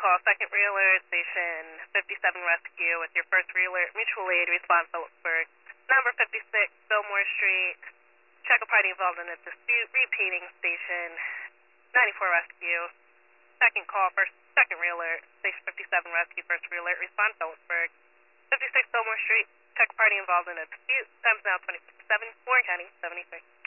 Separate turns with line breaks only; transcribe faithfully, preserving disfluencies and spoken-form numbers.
call, second realer, station fifty-seven rescue with your first realer, mutual aid, respond Phillipsburg. Number fifty-six, Fillmore Street. Check a party involved in a dispute, repeating station ninety-four rescue. Second call, first, second realer, station fifty-seven rescue, first realer, respond Phillipsburg. fifty-six Fillmore Street. Check a party involved in a dispute. Time's now twenty fifty-seven, Warren County, seventy-six.